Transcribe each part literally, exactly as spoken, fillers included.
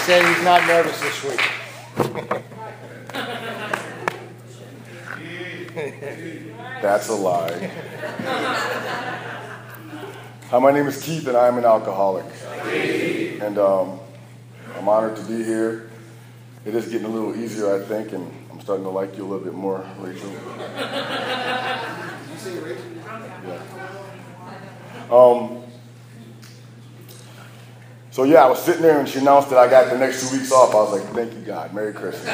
said he's not nervous this week. That's a lie. Hi, my name is Keith, and I am an alcoholic. And um, I'm honored to be here. It is getting a little easier, I think, and I'm starting to like you a little bit more, Rachel. Yeah. Um, so yeah, I was sitting there and she announced that I got the next two weeks off. I was like, thank you, God. Merry Christmas.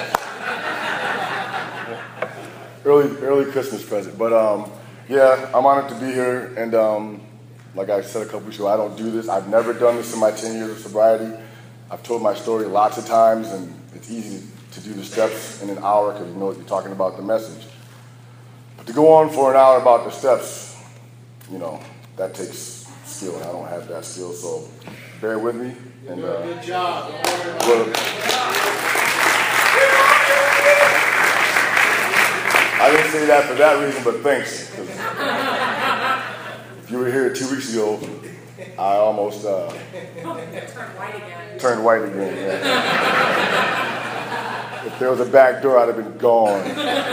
early early Christmas present. But um, yeah, I'm honored to be here. And um, like I said a couple weeks ago, I don't do this. I've never done this in my ten years of sobriety. I've told my story lots of times, and it's easy to do the steps in an hour because you know what you're talking about, the message. But to go on for an hour about the steps, you know, that takes skill, and I don't have that skill, so bear with me. And, uh, Good job. Well, I didn't say that for that reason, but thanks. If you were here two weeks ago, I almost uh, turned white again. Turned white again. Yeah. If there was a back door, I'd have been gone.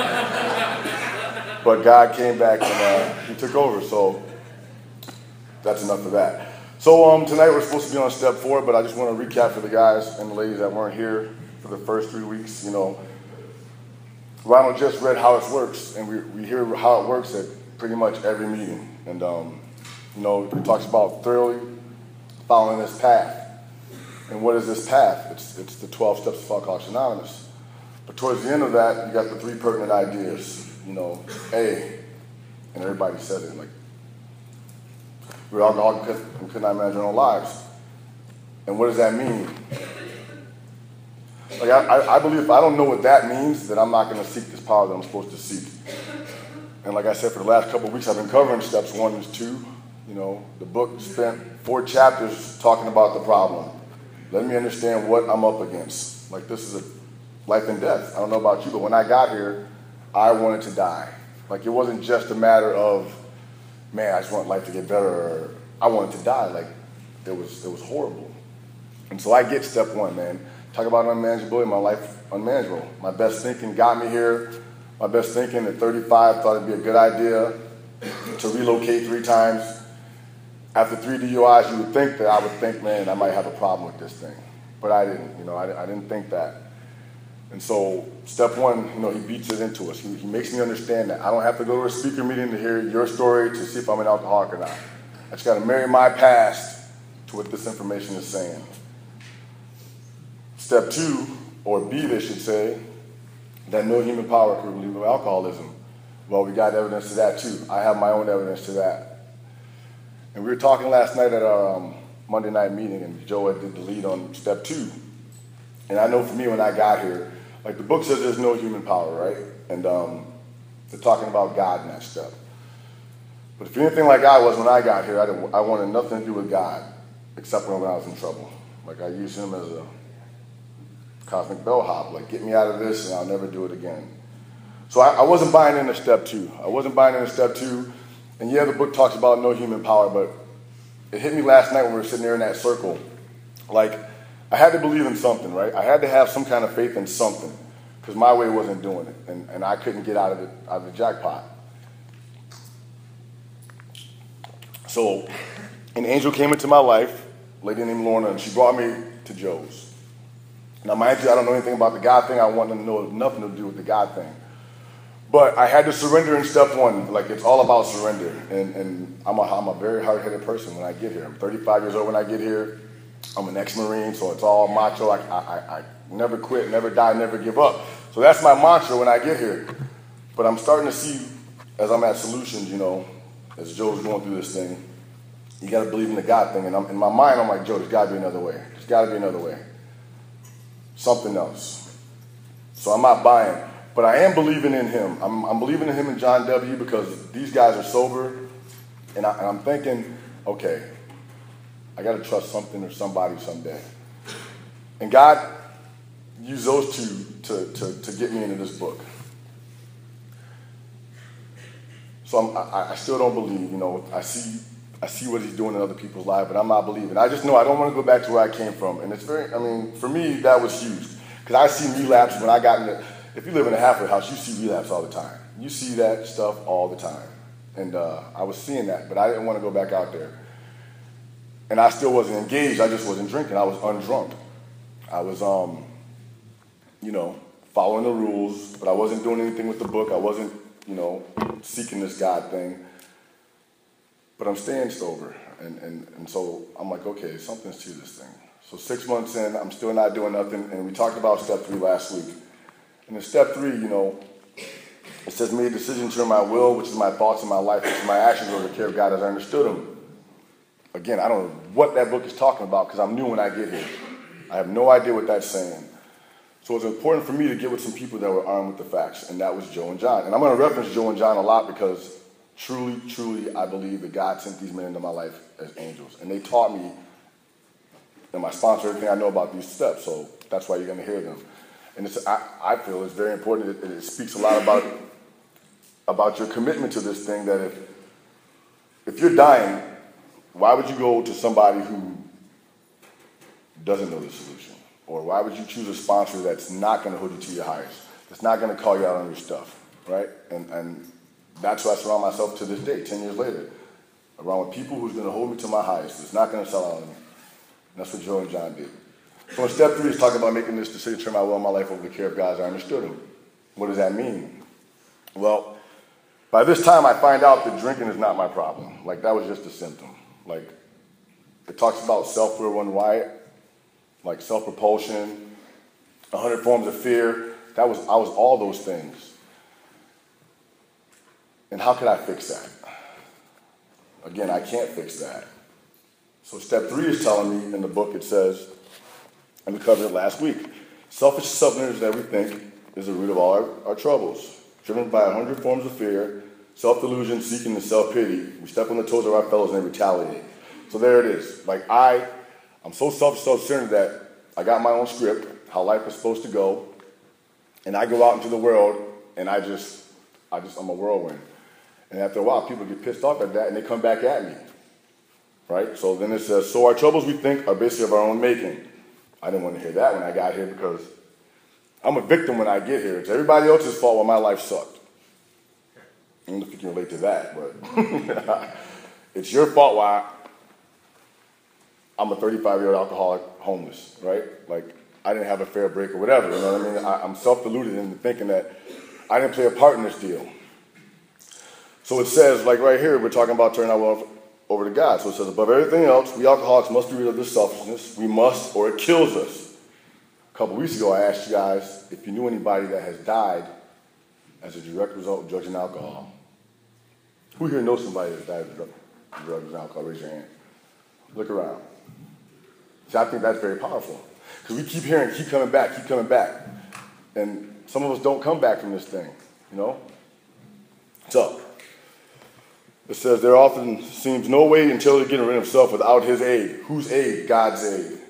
But God came back and uh, He took over, so that's enough of that. So um, tonight we're supposed to be on step four, but I just want to recap for the guys and the ladies that weren't here for the first three weeks. You know, Ronald just read how it works, and we, we hear how it works at pretty much every meeting. And, um, you know, he talks about thoroughly following this path. And what is this path? It's, it's the twelve steps of Alcoholics Anonymous. But towards the end of that, you got the three pertinent ideas. You know, A, and everybody said it, like, we're alcoholics because we could not manage our own lives. And what does that mean? Like, I, I, I believe if I don't know what that means, then I'm not going to seek this power that I'm supposed to seek. And like I said, for the last couple of weeks, I've been covering steps one and two. You know, the book spent four chapters talking about the problem. Let me understand what I'm up against. Like, this is a life and death. I don't know about you, but when I got here, I wanted to die. Like, it wasn't just a matter of, man, I just want life to get better, or I wanted to die. Like, it was it was horrible. And so I get step one, man. Talk about unmanageability, my life unmanageable. My best thinking got me here. My best thinking at thirty-five thought it'd be a good idea to relocate three times. After three D U Is, you would think that I would think, man, I might have a problem with this thing. But I didn't, you know, I, I didn't think that. And so step one, you know, he beats it into us. He, he makes me understand that I don't have to go to a speaker meeting to hear your story to see if I'm an alcoholic or not. I just got to marry my past to what this information is saying. Step two, or B, they should say, that no human power can relieve alcoholism. Well, we got evidence to that too. I have my own evidence to that. And we were talking last night at our um, Monday night meeting, and Joe did the lead on step two. And I know for me, when I got here, like the book says there's no human power, right? And um, they're talking about God in that step. But if you're anything like I was when I got here, I, didn't, I wanted nothing to do with God, except when I was in trouble. Like, I used him as a cosmic bellhop, like, get me out of this and I'll never do it again. So I, I wasn't buying into step two. I wasn't buying into step two. And yeah, the book talks about no human power, but it hit me last night when we were sitting there in that circle. Like, I had to believe in something, right? I had to have some kind of faith in something, because my way wasn't doing it, and, and I couldn't get out of it, out of the jackpot. So an angel came into my life, a lady named Lorna, and she brought me to Joe's. Now, mind you, I don't know anything about the God thing. I want to know nothing to do with the God thing. But I had to surrender in step one. Like, it's all about surrender. And, and I'm, a, I'm a very hard-headed person when I get here. I'm thirty-five years old when I get here. I'm an ex-Marine, so it's all macho. I, I, I never quit, never die, never give up. So that's my mantra when I get here. But I'm starting to see, as I'm at Solutions, you know, as Joe's going through this thing, you got to believe in the God thing. And I'm, in my mind, I'm like, Joe, there's got to be another way. There's got to be another way. Something else. So I'm not buying. But I am believing in him. I'm, I'm believing in him and John W. because these guys are sober. And, I, and I'm thinking, okay, I got to trust something or somebody someday. And God used those two to, to, to get me into this book. So I'm, I, I still don't believe, you know, I see I see what he's doing in other people's lives, but I'm not believing. I just know I don't want to go back to where I came from. And it's very, I mean, for me, that was huge. Because I see relapse when I got in the, if you live in a halfway house, you see relapse all the time. You see that stuff all the time. And uh, I was seeing that, but I didn't want to go back out there. And I still wasn't engaged. I just wasn't drinking. I was undrunk. I was, um, you know, following the rules, but I wasn't doing anything with the book. I wasn't, you know, seeking this God thing. But I'm staying sober, and, and, and so I'm like, okay, something's to this thing. So six months in, I'm still not doing nothing, and we talked about step three last week. And in step three, you know, it says, made a decision to turn my will, which is my thoughts and my life, which is my actions over the care of God as I understood them. Again, I don't know what that book is talking about because I'm new when I get here. I have no idea what that's saying. So it's important for me to get with some people that were armed with the facts, and that was Joe and John. And I'm going to reference Joe and John a lot because Truly, truly, I believe that God sent these men into my life as angels. And they taught me, and my sponsor, everything I know about these steps. So that's why you're going to hear them. And it's, I, I feel it's very important. It, it speaks a lot about, about your commitment to this thing, that if, if you're dying, why would you go to somebody who doesn't know the solution? Or why would you choose a sponsor that's not going to hold you to your highest, that's not going to call you out on your stuff, right? And, and that's why I surround myself to this day, ten years later, around with people who's going to hold me to my highest. It's not going to sell out on me. And that's what Joe and John did. So in step three is talking about making this decision to turn my will and my life over to the care of God as I understood him. What does that mean? Well, by this time I find out that drinking is not my problem. Like, that was just a symptom. Like, it talks about self-will and riot, like self-propulsion, a hundred forms of fear. That was, I was all those things. And how could I fix that? Again, I can't fix that. So step three is telling me in the book, it says, and we covered it last week, selfish self-interest that we think is the root of all our, our troubles. Driven by a hundred forms of fear, self-delusion, seeking and self-pity, we step on the toes of our fellows and they retaliate. So there it is. Like, I, I'm so selfish, self-centered that I got my own script, how life is supposed to go, and I go out into the world, and I just, I just, I'm a whirlwind. And after a while, people get pissed off at that, and they come back at me, right? So then it says, so our troubles, we think, are basically of our own making. I didn't want to hear that when I got here because I'm a victim when I get here. It's everybody else's fault when my life sucked. I don't know if you can relate to that, but it's your fault why I'm a thirty-five-year-old alcoholic, homeless, right? Like, I didn't have a fair break or whatever, you know what I mean? I, I'm self-deluded into thinking that I didn't play a part in this deal. So it says, like right here, we're talking about turning our will over to God. So it says, above everything else, we alcoholics must be rid of this selfishness. We must, or it kills us. A couple weeks ago, I asked you guys if you knew anybody that has died as a direct result of drugs and alcohol. Who here knows somebody that died of drug, drugs and alcohol? Raise your hand. Look around. See, I think that's very powerful. Because we keep hearing, keep coming back, keep coming back. And some of us don't come back from this thing, you know? So, it says, there often seems no way until he getting rid of himself without his aid. Whose aid? God's aid.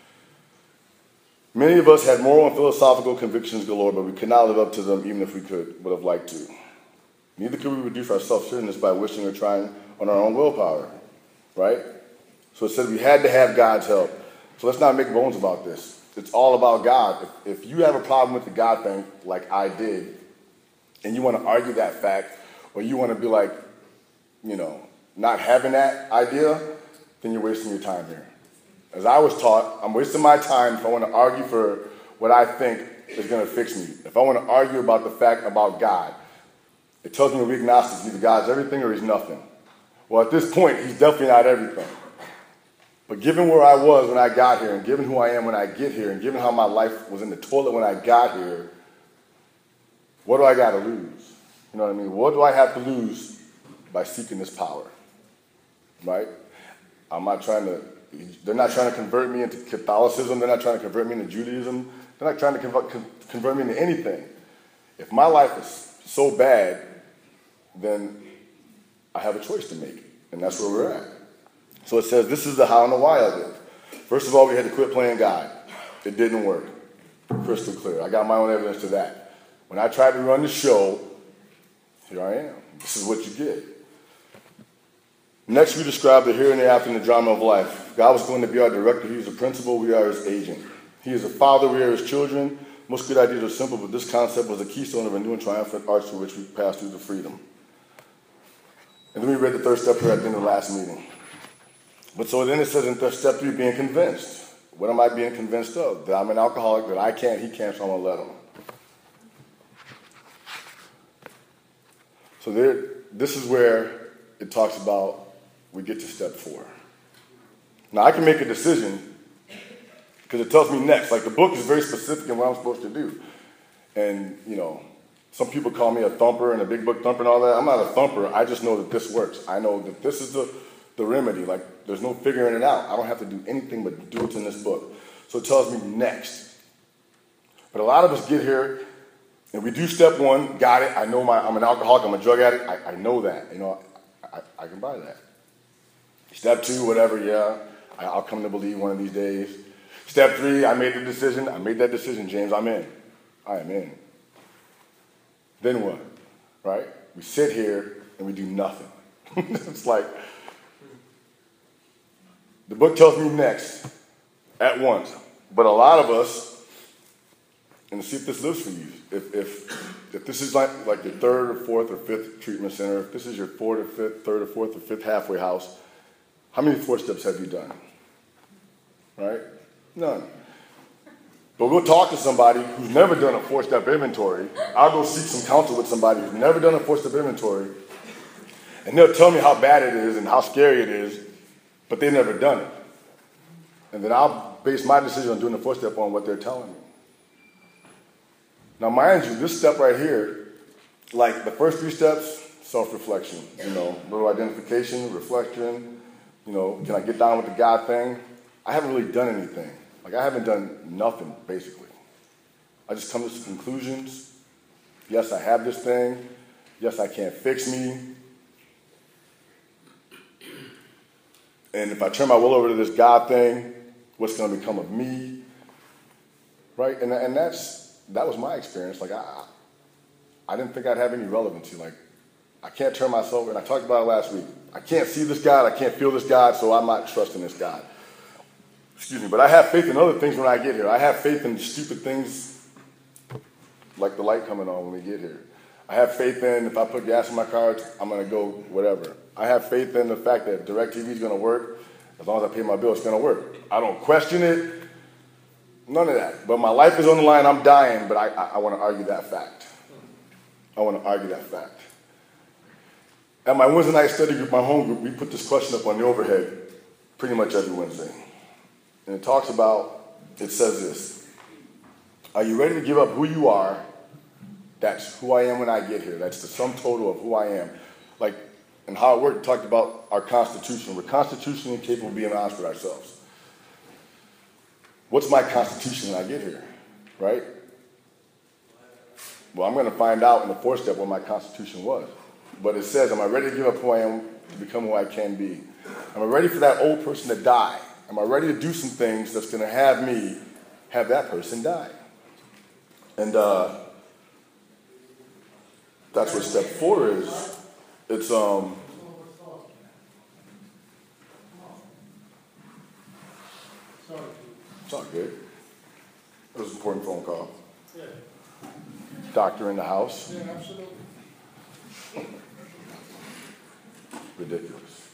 Many of us had moral and philosophical convictions galore, but we could not live up to them even if we could, would have liked to. Neither could we reduce our self-centeredness by wishing or trying on our own willpower, right? So it said we had to have God's help. So let's not make bones about this. It's all about God. If, if you have a problem with the God thing, like I did, and you want to argue that fact, or you want to be like, you know, not having that idea, then you're wasting your time here. As I was taught, I'm wasting my time if I want to argue for what I think is going to fix me. If I want to argue about the fact about God, it tells me we're agnostics. Either God's everything or he's nothing. Well, at this point, he's definitely not everything. But given where I was when I got here, and given who I am when I get here, and given how my life was in the toilet when I got here, what do I got to lose? You know what I mean? What do I have to lose by seeking this power, right? I'm not trying to, they're not trying to convert me into Catholicism. They're not trying to convert me into Judaism. They're not trying to convert, convert me into anything. If my life is so bad, then I have a choice to make, and that's where we're at. So it says, this is the how and the why of it. First of all, we had to quit playing God. It didn't work. Crystal clear. I got my own evidence to that. When I tried to run the show, here I am. This is what you get. Next, we describe the here and the after in the drama of life. God was going to be our director. He is the principal. We are his agent. He is a father. We are his children. Most good ideas are simple, but this concept was the keystone of a new and triumphant arch through which we passed through to freedom. And then we read the third step here at the end of the last meeting. But so then it says in step three, being convinced. What am I being convinced of? That I'm an alcoholic, that I can't, he can't, so I'm going to let him. So there, this is where it talks about we get to step four. Now, I can make a decision because it tells me next. Like, the book is very specific in what I'm supposed to do. And, you know, some people call me a thumper and a big book thumper and all that. I'm not a thumper. I just know that this works. I know that this is the, the remedy. Like, there's no figuring it out. I don't have to do anything but do what's in this book. So it tells me next. But a lot of us get here and we do step one, got it. I know my, I'm an alcoholic, I'm a drug addict. I, I know that. You know, I, I can buy that. Step two, whatever, yeah, I, I'll come to believe one of these days. Step three, I made the decision. I made that decision, James, I'm in. I am in. Then what, right? We sit here and we do nothing. It's like, the book tells me next, at once. But a lot of us, and see if this lives for you, if if if this is like, like your third or fourth or fifth treatment center, if this is your fourth or fifth, third or fourth or fifth halfway house, how many four steps have you done? Right? None. But we'll talk to somebody who's never done a four-step inventory. I'll go seek some counsel with somebody who's never done a four-step inventory, and they'll tell me how bad it is and how scary it is, but they've never done it. And then I'll base my decision on doing the four-step on what they're telling me. Now, mind you, this step right here, like the first three steps, self-reflection, you know, little identification, reflection, you know, can I get down with the God thing? I haven't really done anything. Like, I haven't done nothing, basically. I just come to some conclusions. Yes, I have this thing. Yes, I can't fix me. And if I turn my will over to this God thing, what's going to become of me? Right? And, and that's, that was my experience. Like, I, I didn't think I'd have any relevancy. Like, I can't turn myself, and I talked about it last week. I can't see this God, I can't feel this God, so I'm not trusting this God. Excuse me, but I have faith in other things when I get here. I have faith in stupid things like the light coming on when we get here. I have faith in if I put gas in my car, I'm going to go whatever. I have faith in the fact that DirecTV is going to work. As long as I pay my bill, it's going to work. I don't question it. None of that. But my life is on the line. I'm dying, but I, I, I want to argue that fact. I want to argue that fact. At my Wednesday night study group, my home group, we put this question up on the overhead pretty much every Wednesday. And it talks about, it says this: are you ready to give up who you are? That's who I am when I get here. That's the sum total of who I am. Like, and how it worked, it talked about our constitution. We're constitutionally capable of being honest with ourselves. What's my constitution when I get here, right? Well, I'm going to find out in the fourth step what my constitution was. But it says, am I ready to give up who I am to become who I can be? Am I ready for that old person to die? Am I ready to do some things that's going to have me have that person die? And uh, that's what step four is. It's um. It's all good. It was an important phone call. Yeah. Doctor in the house. Yeah, absolutely. Ridiculous.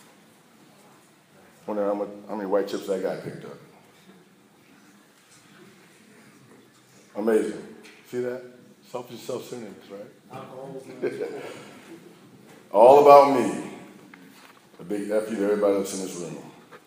Wonder how, much, how many white chips that guy picked up. Amazing. See that? Selfish self-centeredness, right? All about me. A big F you to everybody else in this room.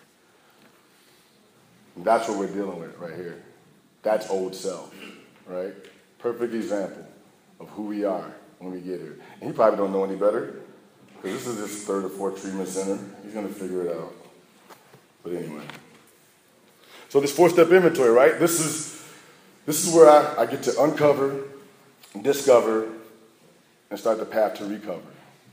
And that's what we're dealing with right here. That's old self, right? Perfect example of who we are when we get here. And he probably don't know any better, because this is his third or fourth treatment center. He's going to figure it out. But anyway. So this four-step inventory, right? This is this is where I, I get to uncover, discover, and start the path to recover.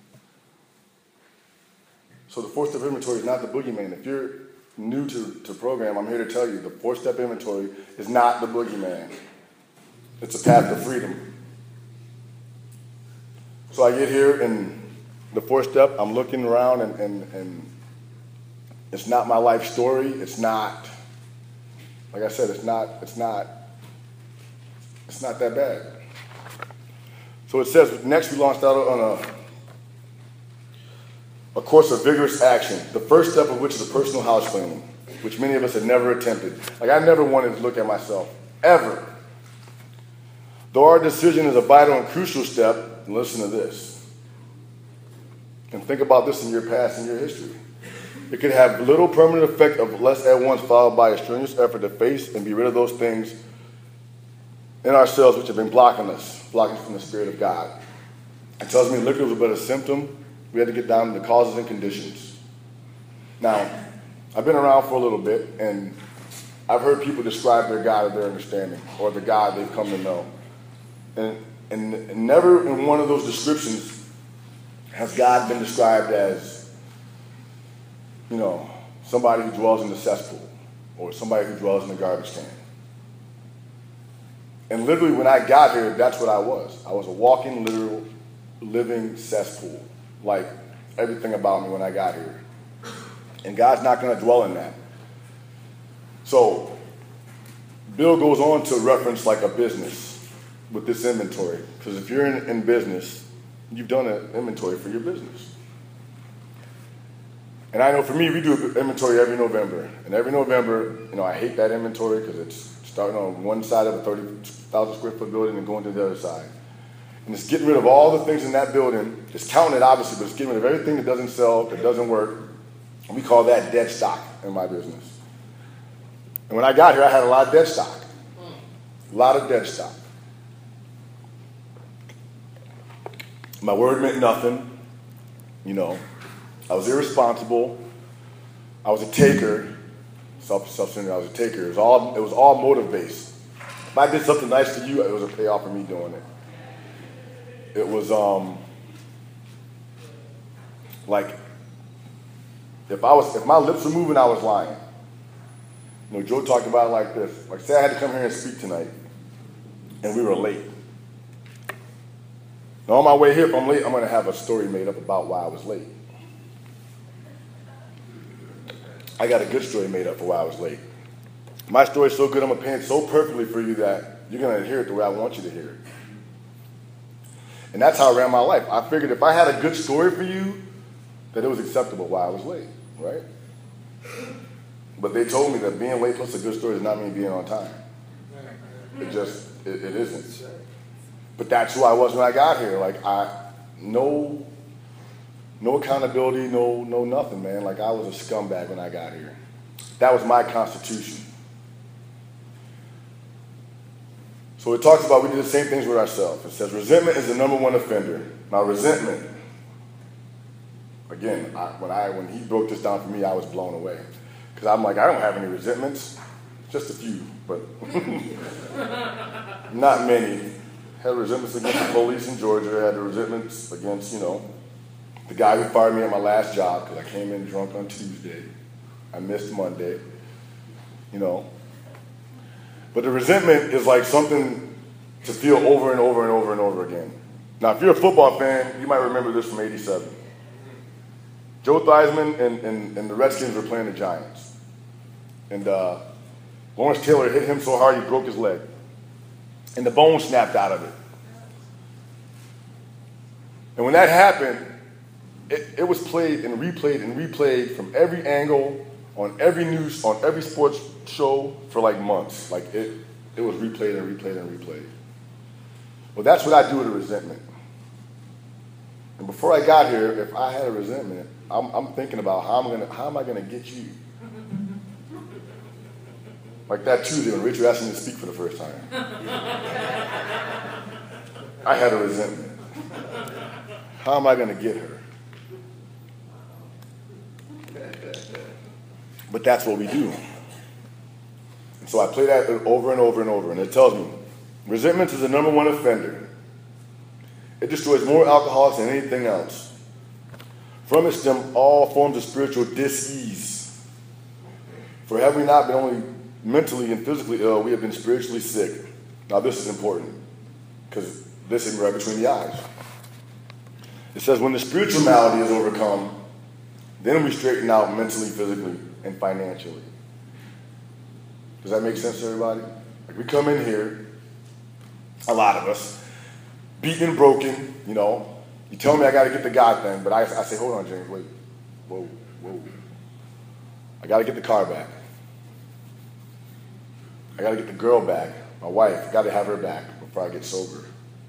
So the four-step inventory is not the boogeyman. If you're new to, to program, I'm here to tell you the four-step inventory is not the boogeyman. It's a path to freedom. So I get here, and the fourth step, I'm looking around and, and, and it's not my life story. It's not, like I said, it's not, it's not, it's not that bad. So it says, next we launched out on a, a course of vigorous action, the first step of which is a personal house cleaning, which many of us had never attempted. Like, I never wanted to look at myself, ever. Though our decision is a vital and crucial step, and listen to this, and think about this in your past and your history. It could have little permanent effect of less at once, followed by a strenuous effort to face and be rid of those things in ourselves which have been blocking us, blocking us from the Spirit of God. It tells me liquor was but a symptom. We had to get down to the causes and conditions. Now, I've been around for a little bit, and I've heard people describe their God or their understanding, or the God they've come to know. And, and, and never in one of those descriptions has God been described as, you know, somebody who dwells in the cesspool, or somebody who dwells in the garbage can. And literally when I got here, that's what I was. I was a walking, literal, living cesspool. Like everything about me when I got here. And God's not going to dwell in that. So Bill goes on to reference like a business with this inventory. Because if you're in, in business, you've done an inventory for your business. And I know for me, we do an inventory every November. And every November, you know, I hate that inventory because it's starting on one side of a thirty thousand square foot building and going to the other side. And it's getting rid of all the things in that building. It's counting it, obviously, but it's getting rid of everything that doesn't sell, that doesn't work. And we call that dead stock in my business. And when I got here, I had a lot of dead stock. A lot of dead stock. My word meant nothing. You know, I was irresponsible. I was a taker. Self, self-centered, I was a taker. It was all, it was all motive-based. If I did something nice to you, it was a payoff for me doing it. It was, um, like, if I was, if my lips were moving, I was lying. You know, Joe talked about it like this. Like, say I had to come here and speak tonight, and we were late. Now, on my way here, if I'm late, I'm going to have a story made up about why I was late. I got a good story made up for why I was late. My story is so good, I'm going to paint it so perfectly for you that you're going to hear it the way I want you to hear it. And that's how I ran my life. I figured if I had a good story for you, that it was acceptable why I was late, right? But they told me that being late plus a good story does not mean being on time. It just, it, it isn't. But that's who I was when I got here. Like, I, no, no accountability, no, no nothing, man. Like, I was a scumbag when I got here. That was my constitution. So it talks about we do the same things with ourselves. It says resentment is the number one offender. Now, resentment, again, I, when I when he broke this down for me, I was blown away. Because I'm like, I don't have any resentments. Just a few, but not many. Had resentments against the police in Georgia. Had the resentments against, you know, the guy who fired me at my last job because I came in drunk on Tuesday. I missed Monday, you know. But the resentment is like something to feel over and over and over and over again. Now, if you're a football fan, you might remember this from eighty-seven. Joe Theismann and, and, and the Redskins were playing the Giants. And uh, Lawrence Taylor hit him so hard he broke his leg. And the bone snapped out of it. And when that happened, it, it was played and replayed and replayed from every angle, on every news, on every sports show for like months. Like it, it was replayed and replayed and replayed. Well, that's what I do with a resentment. And before I got here, if I had a resentment, I'm, I'm thinking about how I'm gonna, how am I gonna get you? Like that Tuesday when Rachel asked me to speak for the first time. I had a resentment. How am I gonna get her? But that's what we do. And so I play that over and over and over, and it tells me, resentment is the number one offender. It destroys more alcoholics than anything else. From it stem all forms of spiritual dis-ease. For have we not been only mentally and physically ill, we have been spiritually sick. Now this is important, because this is right between the eyes. It says, when the spiritual malady is overcome, then we straighten out mentally, physically, and financially. Does that make sense to everybody? Like, we come in here, a lot of us, beaten and broken, you know. You tell me I got to get the God thing, but I, I say, hold on, James, wait. Whoa, whoa. I got to get the car back. I got to get the girl back. My wife, I got to have her back before I get sober.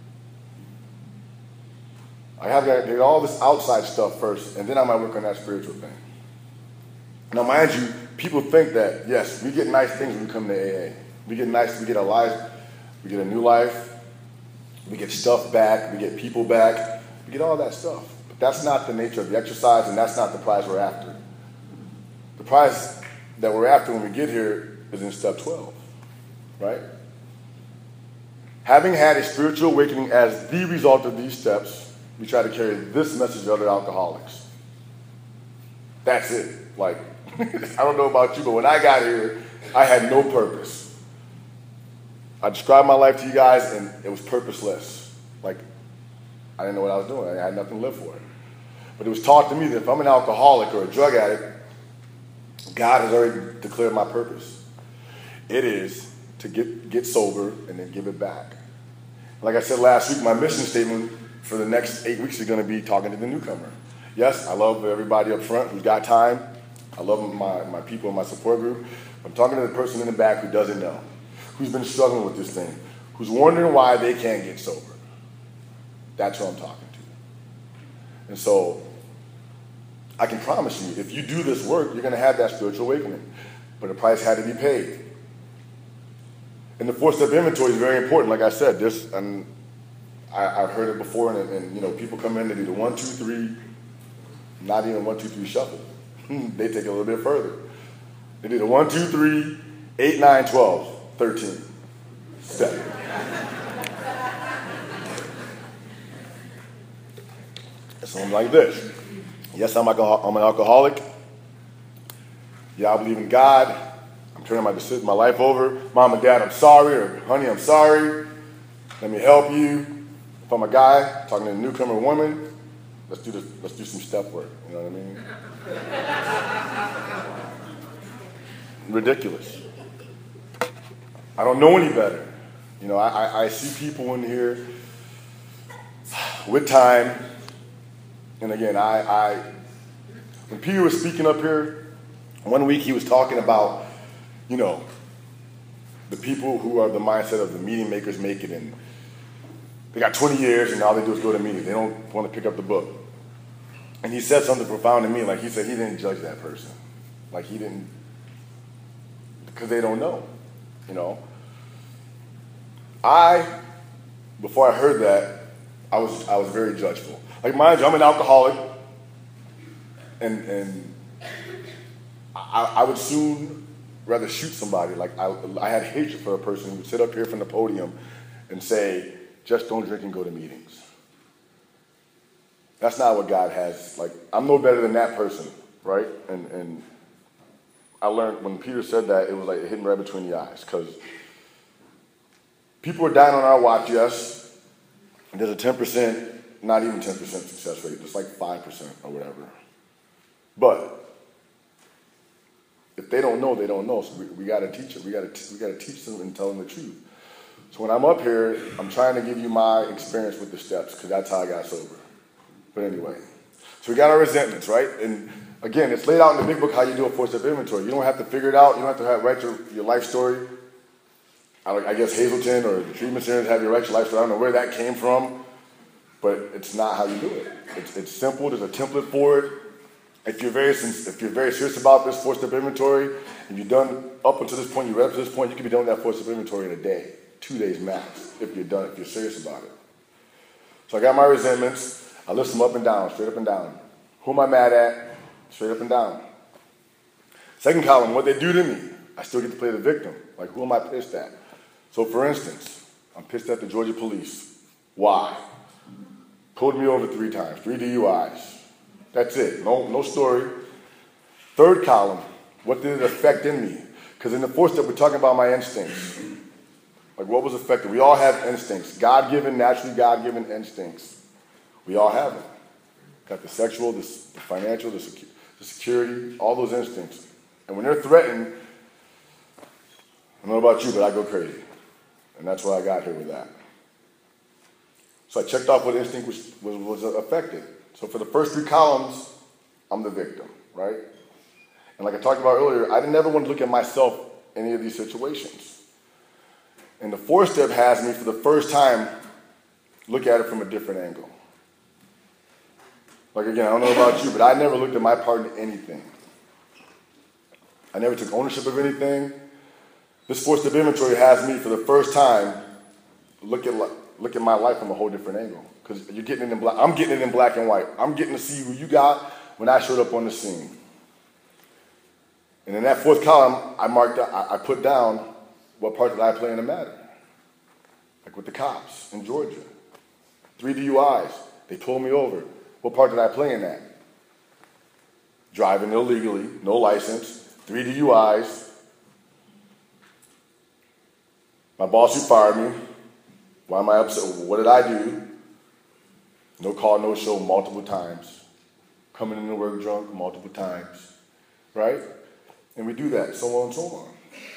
I have to get all this outside stuff first, and then I might work on that spiritual thing. Now, mind you, people think that, yes, we get nice things when we come to A A. We get nice, we get a life, we get a new life, we get stuff back, we get people back, we get all that stuff. But that's not the nature of the exercise, and that's not the prize we're after. The prize that we're after when we get here is in step twelve, right? Having had a spiritual awakening as the result of these steps, we try to carry this message to other alcoholics. That's it. Like, I don't know about you, but when I got here, I had no purpose. I described my life to you guys, and it was purposeless. Like, I didn't know what I was doing. I had nothing to live for. But it was taught to me that if I'm an alcoholic or a drug addict, God has already declared my purpose. It is to get, get sober and then give it back. Like I said last week, my mission statement for the next eight weeks is going to be talking to the newcomer. Yes, I love everybody up front who's got time. I love my, my people in my support group. I'm talking to the person in the back who doesn't know, who's been struggling with this thing, who's wondering why they can't get sober. That's who I'm talking to. And so I can promise you, if you do this work, you're going to have that spiritual awakening. But a price had to be paid. And the four-step inventory is very important. Like I said, this, and I, I've heard it before, and, and you know, people come in, they do the one, two, three, not even one, two, three shuffle. They take it a little bit further. They do the one, two, three, eight, nine, twelve, thirteen step. Something like this. Yes, I'm, alcohol- I'm an alcoholic. Yeah, I believe in God. I'm turning my decision, my life over. Mom and Dad, I'm sorry. Or honey, I'm sorry. Let me help you. If I'm a guy talking to a newcomer woman, let's do this. Let's do some step work. You know what I mean? Ridiculous. I don't know any better. You know, I, I, I see people in here with time. And again, I, I, when Peter was speaking up here, one week he was talking about, you know, the people who are the mindset of the meeting makers make it, and they got twenty years and all they do is go to meetings. They don't want to pick up the book. And he said something profound to me, like he said he didn't judge that person. Like he didn't, because they don't know, you know. I, before I heard that, I was I was very judgeful. Like, mind you, I'm an alcoholic, and and I, I would soon rather shoot somebody. Like, I, I had hatred for a person who would sit up here from the podium and say, just don't drink and go to meetings. That's not what God has. Like, I'm no better than that person, right? And and I learned when Peter said that, it was like it hit me right between the eyes, because people are dying on our watch, yes, and there's a ten percent, not even ten percent success rate. It's like five percent or whatever. But if they don't know, they don't know. So we, we got to teach them. We got to we got to teach them and tell them the truth. So when I'm up here, I'm trying to give you my experience with the steps, because that's how I got sober. But anyway, so we got our resentments, right? And again, it's laid out in the big book how you do a four-step inventory. You don't have to figure it out. You don't have to have, write your, your life story. I, I guess Hazleton or the treatment centers have you write your life story. I don't know where that came from. But it's not how you do it. It's, it's simple. There's a template for it. If you're very if you're very serious about this four-step inventory, if you've done up until this point, you read up to this point, you can be done with that four-step inventory in a day, two days max, if you're done, if you're serious about it. So I got my resentments. I list them up and down, straight up and down. Who am I mad at? Straight up and down. Second column, what they do to me. I still get to play the victim. Like, who am I pissed at? So, for instance, I'm pissed at the Georgia police. Why? Pulled me over three times, three D U Is. That's it, no, no story. Third column, what did it affect in me? Because in the fourth step, we're talking about my instincts. Like, what was affected? We all have instincts, God-given, naturally God-given instincts. We all have them. Got the sexual, the, the financial, the, secu- the security, all those instincts. And when they're threatened, I don't know about you, but I go crazy. And that's why I got here with that. So I checked off what instinct was, was, was affected. So for the first three columns, I'm the victim, right? And like I talked about earlier, I didn't ever want to look at myself in any of these situations. And the fourth step has me, for the first time, look at it from a different angle. Like again, I don't know about you, but I never looked at my part in anything. I never took ownership of anything. This four-step inventory has me, for the first time, look at look at my life from a whole different angle. Because you're getting it in black. I'm getting it in black and white. I'm getting to see who you got when I showed up on the scene. And in that fourth column, I marked, I, I put down what part did I play in the matter. Like with the cops in Georgia, three D U Is. They pulled me over. What part did I play in that? Driving illegally, no license, three D U Is. My boss who fired me. Why am I upset? What did I do? No call, no show multiple times. Coming into work drunk multiple times. Right? And we do that, so on and so on.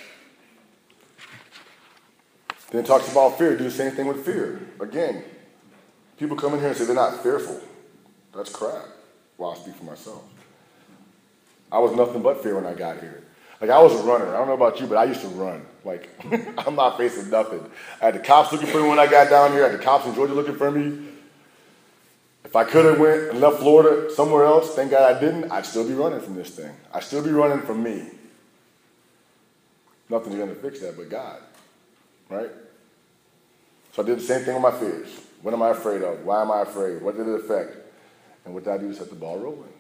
Then it talks about fear. Do the same thing with fear. Again, people come in here and say they're not fearful. That's crap. Well, I'll speak for myself. I was nothing but fear when I got here. Like, I was a runner. I don't know about you, but I used to run. Like, I'm not facing nothing. I had the cops looking for me when I got down here. I had the cops in Georgia looking for me. If I could have went and left Florida somewhere else, thank God I didn't, I'd still be running from this thing. I'd still be running from me. Nothing's going to fix that but God, right? So I did the same thing with my fears. What am I afraid of? Why am I afraid? What did it affect? And what did I do to set the ball rolling?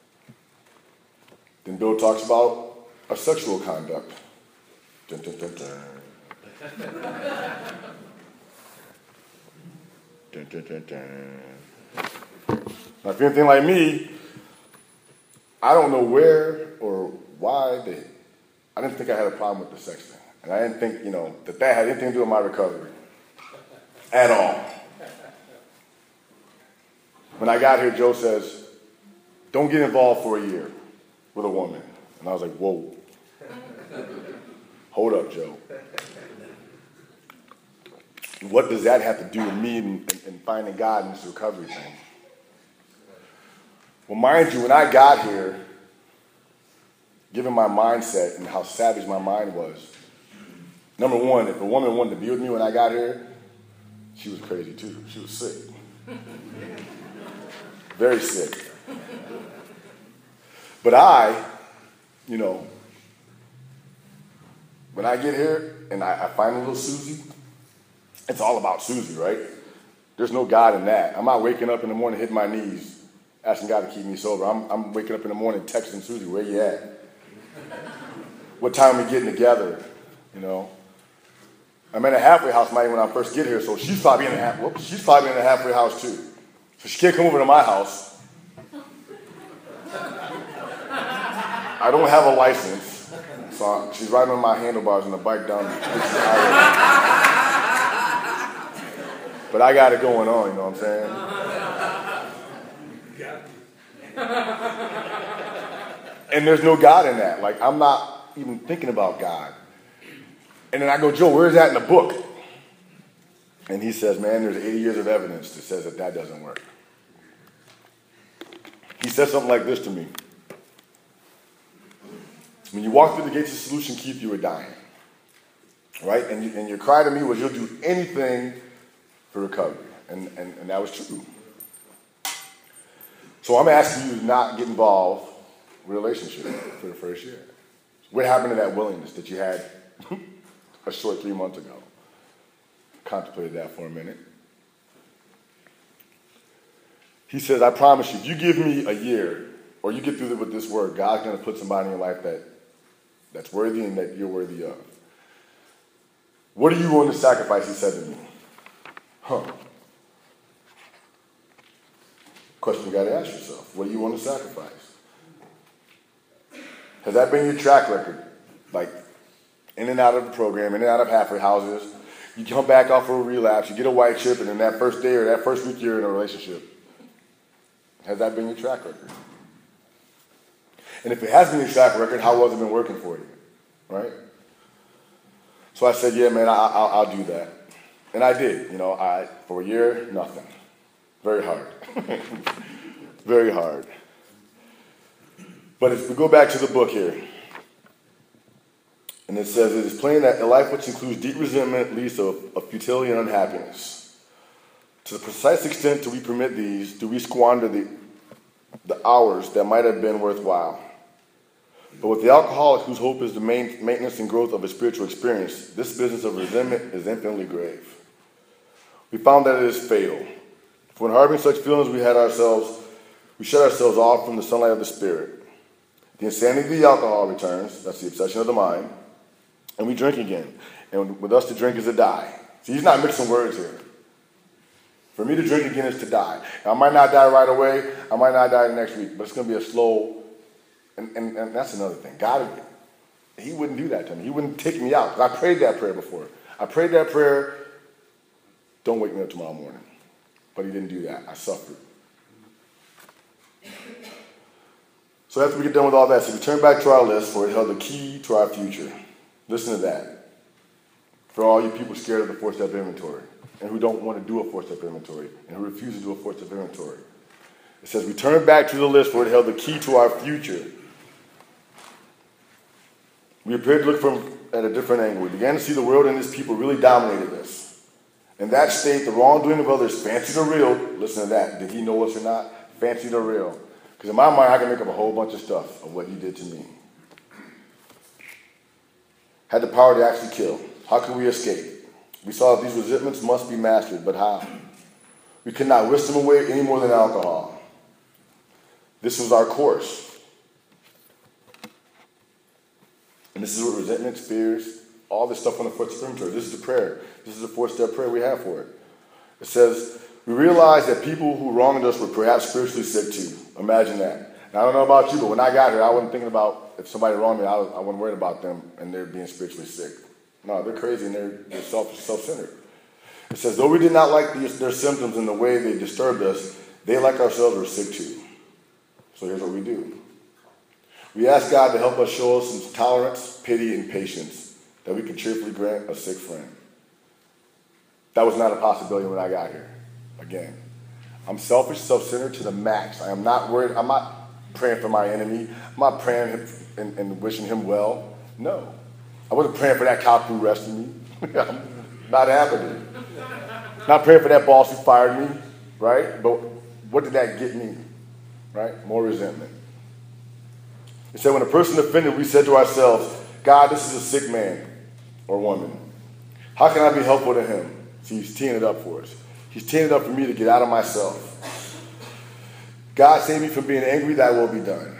Then Bill talks about a sexual conduct. Dun, dun, dun, dun. Dun, dun, dun, dun. Now, if you're anything like me, I don't know where or why they, I didn't think I had a problem with the sex thing. And I didn't think, you know, that that had anything to do with my recovery. At all. When I got here, Joe says, don't get involved for a year with a woman. And I was like, whoa. Hold up, Joe. What does that have to do with me and, and finding God in this recovery thing? Well, mind you, when I got here, given my mindset and how savage my mind was, number one, if a woman wanted to be with me when I got here, she was crazy too. She was sick. Very sick. But I, you know, when I get here and I, I find a little Susie, it's all about Susie, right? There's no God in that. I'm not waking up in the morning, hitting my knees, asking God to keep me sober. I'm, I'm waking up in the morning texting Susie, where you at? What time are we getting together? You know? I'm in a halfway house night when I first get here, so she's probably in a half, whoops, she's probably in a halfway house too. So she can't come over to my house. I don't have a license, so she's riding on my handlebars on the bike down the street. But I got it going on, you know what I'm saying? And there's no God in that. Like, I'm not even thinking about God. And then I go, Joe, where is that in the book? And he says, man, there's eighty years of evidence that says that that doesn't work. He said something like this to me. When you walk through the gates of Solution Keith, you were dying. Right? And, you, and your cry to me was, you'll do anything for recovery. And, and, and that was true. So I'm asking you to not get involved with a relationship for the first year. What happened to that willingness that you had a short three months ago? Contemplated that for a minute. He says, I promise you, if you give me a year, or you get through with this word, God's going to put somebody in your life that, that's worthy and that you're worthy of. What are you willing to sacrifice, he said to me. Huh. Question you got to ask yourself. What do you want to sacrifice? Has that been your track record? Like, in and out of the program, in and out of halfway houses. You come back off of a relapse, you get a white chip, and in that first day or that first week you're in a relationship. Has that been your track record? And if it has been your track record, how well has it been working for you? Right? So I said, yeah, man, I, I, I'll do that. And I did. You know, I for a year, nothing. Very hard. Very hard. But if we go back to the book here, and it says, it is plain that a life which includes deep resentment leads to a futility and unhappiness. To the precise extent do we permit these, do we squander the, the hours that might have been worthwhile. But with the alcoholic whose hope is the main, maintenance and growth of a spiritual experience, this business of resentment is infinitely grave. We found that it is fatal. For when harboring such feelings, we had ourselves, we shut ourselves off from the sunlight of the spirit. The insanity of the alcohol returns, that's the obsession of the mind, and we drink again. And with us to drink is to die. See, he's not mixing words here. For me to drink again is to die. Now, I might not die right away, I might not die next week, but it's going to be a slow, and, and, and that's another thing. God, he wouldn't do that to me. He wouldn't take me out. I prayed that prayer before. I prayed that prayer, don't wake me up tomorrow morning. But he didn't do that. I suffered. So after we get done with all that, so we turn back to our list, for it held the key to our future. Listen to that. For all you people scared of the four-step inventory, and who don't want to do a four-step inventory, and who refuse to do a four-step inventory. It says, we turn back to the list, for it held the key to our future. We appeared to look from at a different angle. We began to see the world and its people really dominated us. In that state, the wrongdoing of others, fancied or real, listen to that. Did he know us or not? Fancied or real. Because in my mind, I can make up a whole bunch of stuff of what you did to me. Had the power to actually kill. How could we escape? We saw that these resentments must be mastered, but how? We could not whisk them away any more than alcohol. This was our course. And this is what resentment, fears, all this stuff on the fourth step inventory. This is the prayer. This is the four-step prayer we have for it. It says, we realized that people who wronged us were perhaps spiritually sick too. Imagine that. Now, I don't know about you, but when I got here, I wasn't thinking about if somebody wronged me, I, was, I wasn't worried about them and they're being spiritually sick. No, they're crazy and they're, they're selfish, self-centered. It says, though we did not like the, their symptoms and the way they disturbed us, they, like ourselves, were sick too. So here's what we do. We ask God to help us show us some tolerance, pity, and patience that we can cheerfully grant a sick friend. That was not a possibility when I got here. Again, I'm selfish, self-centered to the max. I am not worried. I'm not praying for my enemy. I'm not praying him and, and wishing him well. No. I wasn't praying for that cop who arrested me. Not happening. Not praying for that boss who fired me, right? But what did that get me, right? More resentment. It said when a person offended, we said to ourselves, God, this is a sick man or woman. How can I be helpful to him? See, he's teeing it up for us. He's teeing it up for me to get out of myself. God, save me from being angry, thy will be done.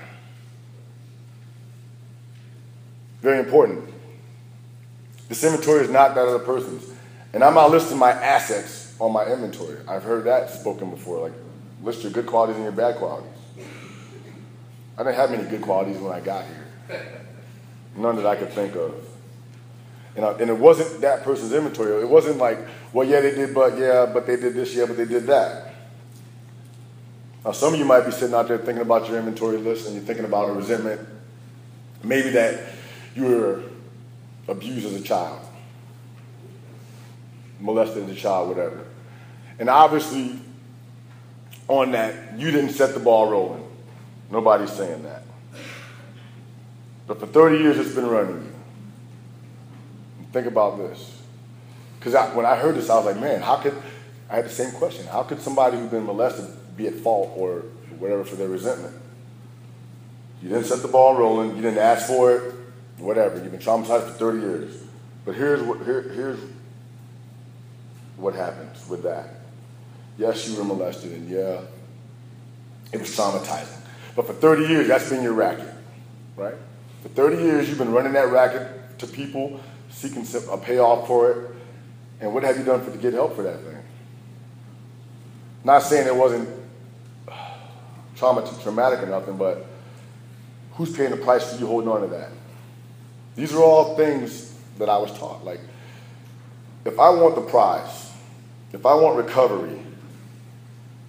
Very important. This inventory is not that other person's. And I'm not listing my assets on my inventory. I've heard that spoken before, like list your good qualities and your bad qualities. I didn't have many good qualities when I got here. None that I could think of. And, I, and it wasn't that person's inventory. It wasn't like, well, yeah, they did, but yeah, but they did this, yeah, but they did that. Now, some of you might be sitting out there thinking about your inventory list and you're thinking about a resentment. Maybe that you were abused as a child, molested as a child, whatever. And obviously, on that, you didn't set the ball rolling. Nobody's saying that. But for thirty years, it's been running you. Think about this. Because when I heard this, I was like, man, how could, I had the same question. How could somebody who's been molested be at fault or whatever for their resentment? You didn't set the ball rolling. You didn't ask for it. Whatever. You've been traumatized for thirty years. But here's what, here, here's what happens with that. Yes, you were molested, and yeah, it was traumatizing. But for thirty years, that's been your racket, right? For thirty years, you've been running that racket to people, seeking a payoff for it. And what have you done for, to get help for that thing? Not saying it wasn't trauma, traumatic or nothing, but who's paying the price for you holding on to that? These are all things that I was taught. Like, if I want the prize, if I want recovery,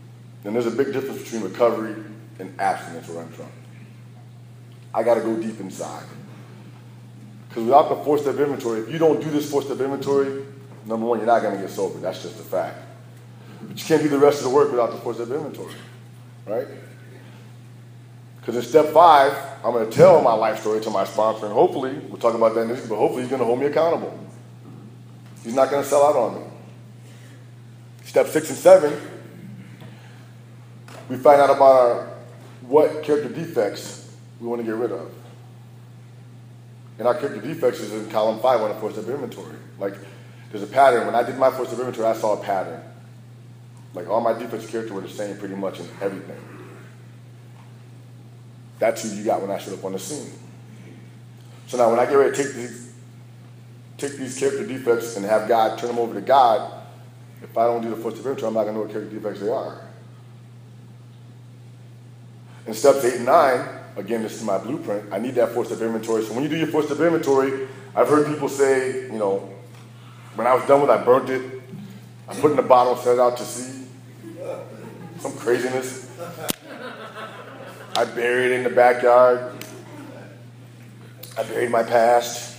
then there's a big difference between recovery and abstinence where I'm drunk. I got to go deep inside. Because without the four-step inventory, if you don't do this four-step inventory, number one, you're not going to get sober. That's just a fact. But you can't do the rest of the work without the four-step inventory, right? Because in step five, I'm going to tell my life story to my sponsor, and hopefully, we'll talk about that in this, but hopefully he's going to hold me accountable. He's not going to sell out on me. Step six and seven, we find out about our, what character defects we want to get rid of. And our character defects is in column five on the four-step inventory. Like, there's a pattern. When I did my four-step inventory, I saw a pattern. Like, all my defects of character were the same pretty much in everything. That's who you got when I showed up on the scene. So now when I get ready to take these, take these character defects and have God turn them over to God, if I don't do the four-step inventory, I'm not going to know what character defects they are. In steps eight and nine, again, this is my blueprint, I need that four-step inventory. So when you do your four-step inventory, I've heard people say, you know, when I was done with it, I burnt it. I put it in a bottle, set it out to sea. Some craziness. I buried it in the backyard. I buried my past.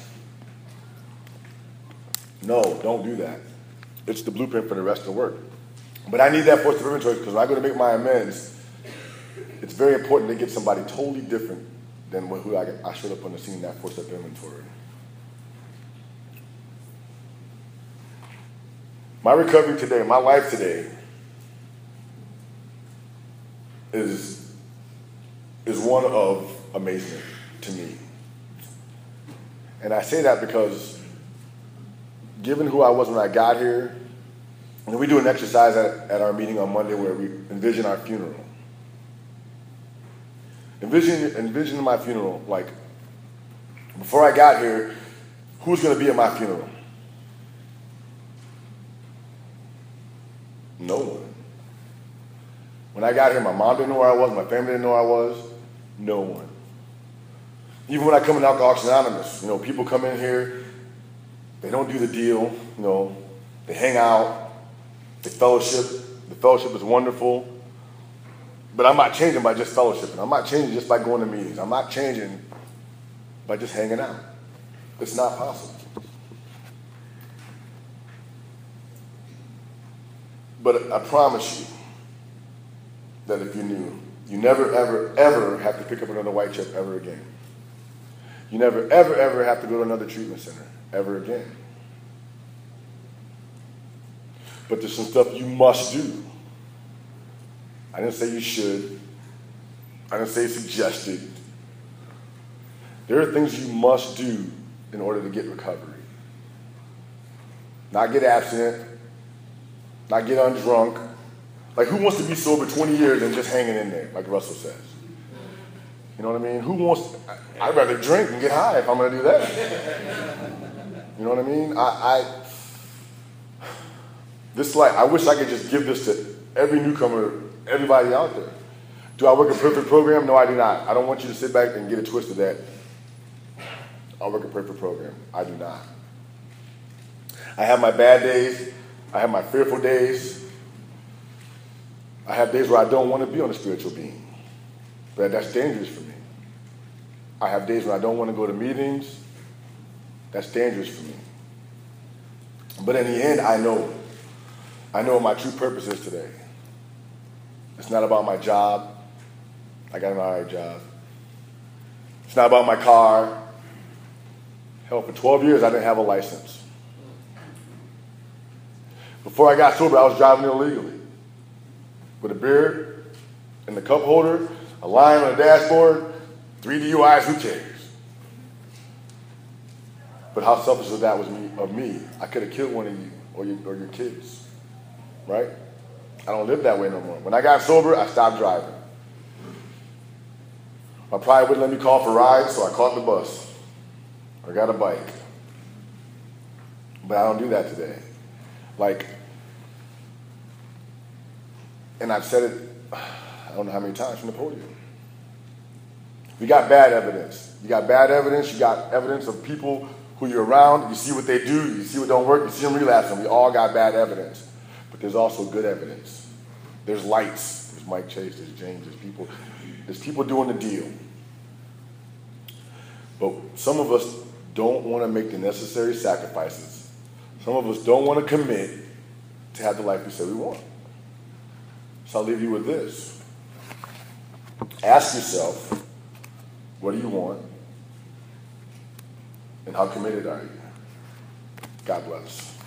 No, don't do that. It's the blueprint for the rest of the work. But I need that four-step inventory because when I go to make my amends, it's very important to get somebody totally different than who I, I showed up on the scene in that four-step inventory. My recovery today, my life today, is, is one of amazement to me. And I say that because given who I was when I got here, and we do an exercise at, at our meeting on Monday where we envision our funeral. Envision, envision my funeral, like, before I got here, who's going to be at my funeral? No one. When I got here, my mom didn't know where I was, my family didn't know where I was, no one. Even when I come in Alcoholics Anonymous, you know, people come in here, they don't do the deal, you know, they hang out, they fellowship, the fellowship is wonderful. But I'm not changing by just fellowshipping. I'm not changing just by going to meetings. I'm not changing by just hanging out. It's not possible. But I promise you that if you knew, you never, ever, ever have to pick up another white chip ever again. You never, ever, ever have to go to another treatment center ever again. But there's some stuff you must do. I didn't say you should. I didn't say suggested. There are things you must do in order to get recovery. Not get abstinent. Not get undrunk. Like, who wants to be sober twenty years and just hanging in there, like Russell says? You know what I mean? Who wants... I'd rather drink and get high if I'm going to do that. You know what I mean? I... I this life, I wish I could just give this to every newcomer, everybody out there. Do I work a perfect program? No, I do not. I don't want you to sit back and get a twist of that. I work a perfect program. I do not. I have my bad days. I have my fearful days. I have days where I don't want to be on a spiritual being. But that's dangerous for me. I have days when I don't want to go to meetings. That's dangerous for me. But in the end, I know. I know what my true purpose is today. It's not about my job. I got an all right job. It's not about my car. Hell, for twelve years, I didn't have a license. Before I got sober, I was driving illegally. With a beer in the cup holder, a line on the dashboard, three D U Is, who cares? But how selfish was that was me, of me? I could have killed one of you or your, or your kids, right? I don't live that way no more. When I got sober, I stopped driving. My pride wouldn't let me call for rides, so I caught the bus or got a bike. But I don't do that today. Like, and I've said it, I don't know how many times from the podium. You got bad evidence. You got bad evidence. You got evidence of people who you're around. You see what they do. You see what don't work. You see them relapsing. We all got bad evidence. But there's also good evidence. There's lights. There's Mike Chase, there's James, there's people, there's people doing the deal. But some of us don't want to make the necessary sacrifices. Some of us don't want to commit to have the life we say we want. So I'll leave you with this. Ask yourself, what do you want? And how committed are you? God bless.